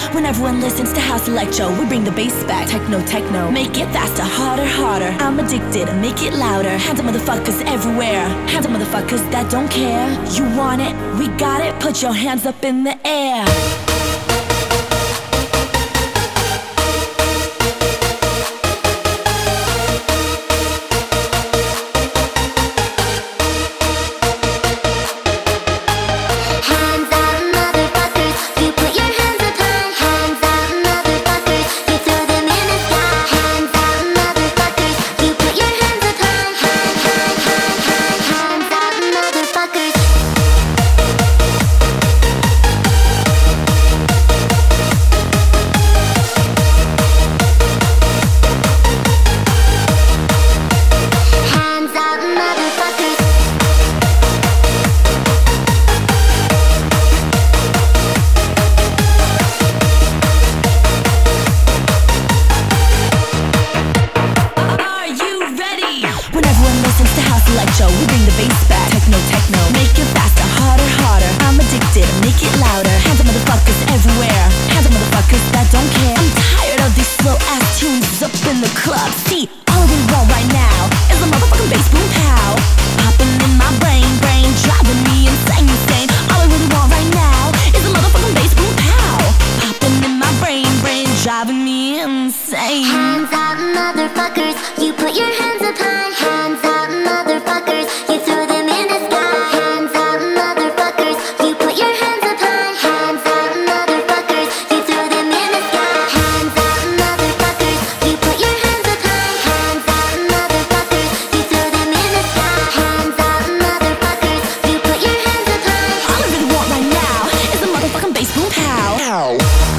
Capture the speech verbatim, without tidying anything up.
When everyone listens to house electro, we bring the bass back. Techno, techno, make it faster, harder, harder. I'm addicted, make it louder. Hands up motherfuckers everywhere. Hands up motherfuckers that don't care. You want it, we got it. Put your hands up in the air. When everyone listens to house electro, we bring the bass back. Techno, techno, make it faster, harder, harder. I'm addicted, make it louder. Hands up motherfuckers everywhere. Hands up motherfuckers that don't care. I'm tired of these slow ass tunes up in the club. See, all we want right now is a motherfucking bass boom pow. Popping in my brain, brain driving me insane, insane. All I really want right now is a motherfucking bass boom pow. Popping in my brain, brain driving me insane. Hands up motherfuckers, you put your hands up high. Hands up motherfuckers, you throw them in the sky. Hands up motherfuckers, you put your hands up high. Hands up motherfuckers, you throw them in the sky. Hands up motherfuckers, you put your hands up high. Hands up motherfuckers, you throw them in the sky. Hands up motherfuckers, you put your hands up high. All I really want right now is a motherfucking bass boom pow.